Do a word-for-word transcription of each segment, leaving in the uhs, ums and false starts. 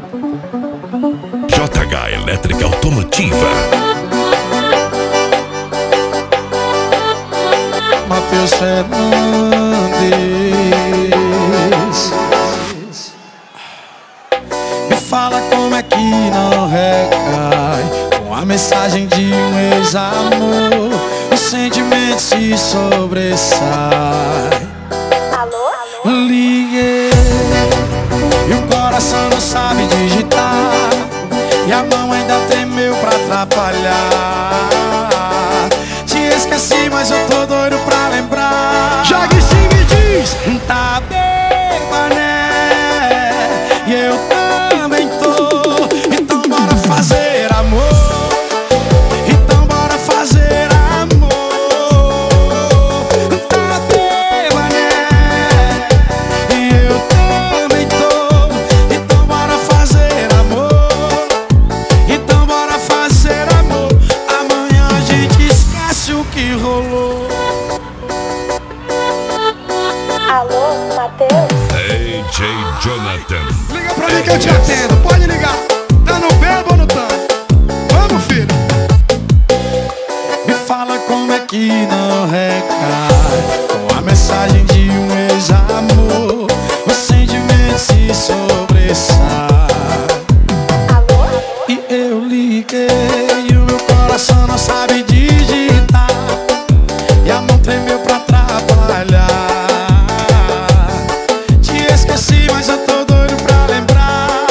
J H Elétrica Automotiva. Matheus Fernandes, me fala como é que não recai com a mensagem de um ex-amor. O sentimento se sobressai. Alô? Liguei e o coração não sabe digitar, e a mão ainda tremeu pra atrapalhar. Te esqueci, mas eu tô doido pra lembrar. Jogue sim, me diz. Tá bem, mané, e eu também tô. Então bora fazer amor. Então bora fazer amor. Tá bem, mané, e eu também tô. Então bora fazer amor. Então bora fazer amor. Amanhã a gente esquece o que rolou. Alô, Matheus? D J Jonathan. Liga pra mim que eu te atendo, pode ligar. Tá no verbo ou no tanto? Vamos, filho. Me fala como é que não recai com a mensagem de um ex-amor. O sentimento se sobressai. Alô? E eu liguei e o meu coração não sabe digitar, e a mão tremeu pra atrapalhar. Te esqueci, mas eu tô doido pra lembrar.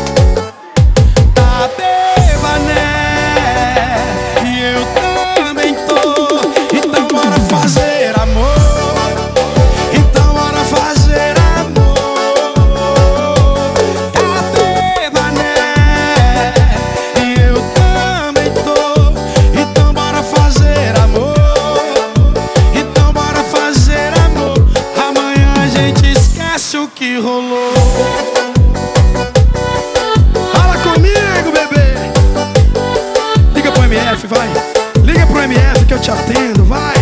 Tá bêbada, né? E eu também tô. Então bora fazer amor. Então bora fazer amor. Tá bêbada, né? E eu também tô. Então bora fazer amor. Então bora fazer amor. Amanhã a gente esquece o que rolou. Fala comigo, bebê. Liga pro M F, vai. Liga pro M F que eu te atendo, vai.